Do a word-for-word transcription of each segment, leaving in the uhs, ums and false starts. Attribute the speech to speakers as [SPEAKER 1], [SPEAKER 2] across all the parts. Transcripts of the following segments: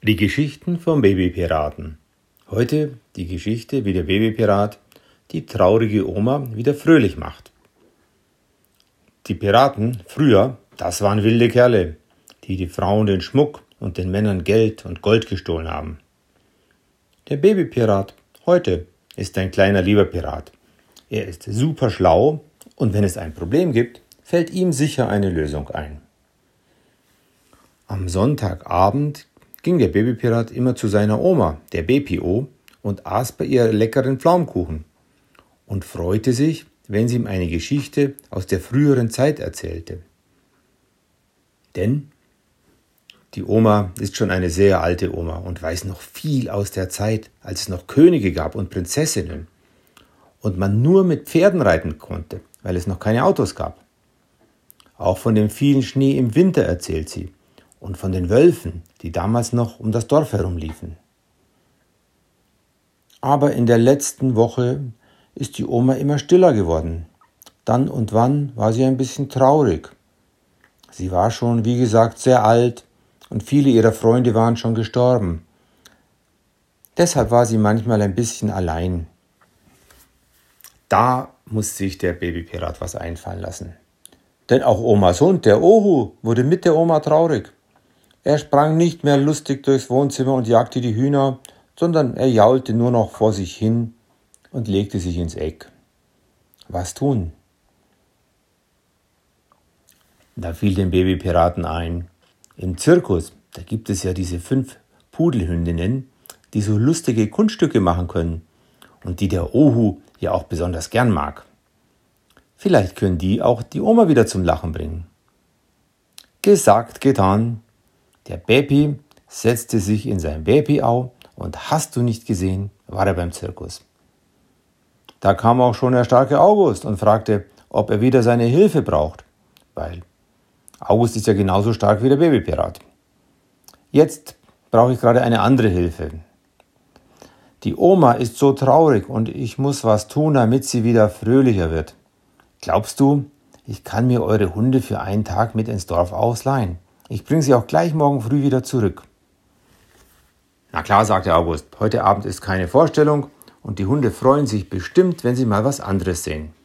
[SPEAKER 1] Die Geschichten vom Babypiraten. Heute die Geschichte, wie der Babypirat die traurige Oma wieder fröhlich macht. Die Piraten früher, das waren wilde Kerle, die die Frauen den Schmuck und den Männern Geld und Gold gestohlen haben. Der Babypirat heute ist ein kleiner lieber Pirat. Er ist super schlau und wenn es ein Problem gibt, fällt ihm sicher eine Lösung ein. Am Sonntagabend ging der Babypirat immer zu seiner Oma, der B P O, und aß bei ihr leckeren Pflaumenkuchen und freute sich, wenn sie ihm eine Geschichte aus der früheren Zeit erzählte. Denn die Oma ist schon eine sehr alte Oma und weiß noch viel aus der Zeit, als es noch Könige gab und Prinzessinnen und man nur mit Pferden reiten konnte, weil es noch keine Autos gab. Auch von dem vielen Schnee im Winter erzählt sie und von den Wölfen, die damals noch um das Dorf herumliefen. Aber in der letzten Woche ist die Oma immer stiller geworden. Dann und wann war sie ein bisschen traurig. Sie war schon, wie gesagt, sehr alt und viele ihrer Freunde waren schon gestorben. Deshalb war sie manchmal ein bisschen allein. Da muss sich der Babypirat was einfallen lassen. Denn auch Omas Hund, der Ohu, wurde mit der Oma traurig. Er sprang nicht mehr lustig durchs Wohnzimmer und jagte die Hühner, sondern er jaulte nur noch vor sich hin und legte sich ins Eck. Was tun? Da fiel dem Babypiraten ein, im Zirkus, da gibt es ja diese fünf Pudelhündinnen, die so lustige Kunststücke machen können und die der Ohu ja auch besonders gern mag. Vielleicht können die auch die Oma wieder zum Lachen bringen. Gesagt, getan. Der Baby setzte sich in sein Babyau und hast du nicht gesehen, war er beim Zirkus. Da kam auch schon der starke August und fragte, ob er wieder seine Hilfe braucht, weil August ist ja genauso stark wie der Babypirat. Jetzt brauche ich gerade eine andere Hilfe. Die Oma ist so traurig und ich muss was tun, damit sie wieder fröhlicher wird. Glaubst du, ich kann mir eure Hunde für einen Tag mit ins Dorf ausleihen? Ich bringe sie auch gleich morgen früh wieder zurück. Na klar, sagte August, heute Abend ist keine Vorstellung und die Hunde freuen sich bestimmt, wenn sie mal was anderes sehen.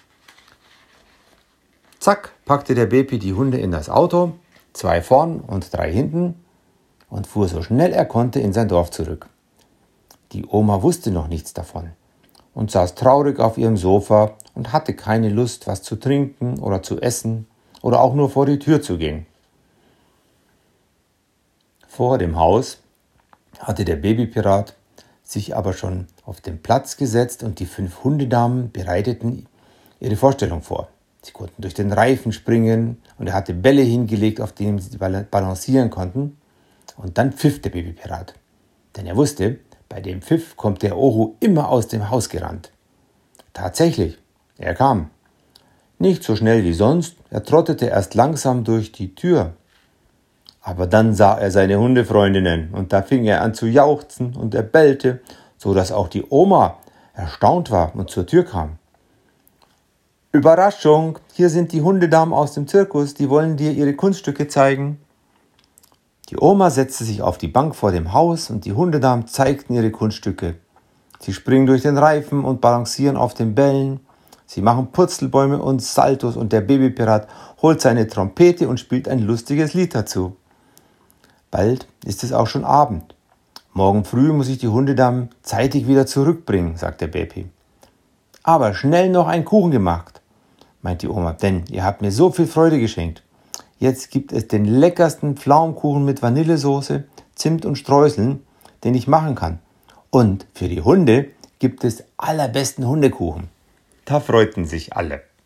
[SPEAKER 1] Zack, packte der Baby die Hunde in das Auto, zwei vorn und drei hinten und fuhr so schnell er konnte in sein Dorf zurück. Die Oma wusste noch nichts davon und saß traurig auf ihrem Sofa und hatte keine Lust, was zu trinken oder zu essen oder auch nur vor die Tür zu gehen. Vor dem Haus hatte der Babypirat sich aber schon auf den Platz gesetzt und die fünf Hundedamen bereiteten ihre Vorstellung vor. Sie konnten durch den Reifen springen und er hatte Bälle hingelegt, auf denen sie balancieren konnten. Und dann pfiff der Babypirat. Denn er wusste, bei dem Pfiff kommt der Ohu immer aus dem Haus gerannt. Tatsächlich, er kam. Nicht so schnell wie sonst, er trottete erst langsam durch die Tür. Aber dann sah er seine Hundefreundinnen und da fing er an zu jauchzen und er bellte, so dass auch die Oma erstaunt war und zur Tür kam. Überraschung, hier sind die Hundedamen aus dem Zirkus, die wollen dir ihre Kunststücke zeigen. Die Oma setzte sich auf die Bank vor dem Haus und die Hundedamen zeigten ihre Kunststücke. Sie springen durch den Reifen und balancieren auf den Bällen. Sie machen Purzelbäume und Saltos und der Babypirat holt seine Trompete und spielt ein lustiges Lied dazu. Bald ist es auch schon Abend. Morgen früh muss ich die Hundedamen zeitig wieder zurückbringen, sagt der Baby. Aber schnell noch einen Kuchen gemacht, meint die Oma, denn ihr habt mir so viel Freude geschenkt. Jetzt gibt es den leckersten Pflaumenkuchen mit Vanillesoße, Zimt und Streuseln, den ich machen kann. Und für die Hunde gibt es allerbesten Hundekuchen. Da freuten sich alle.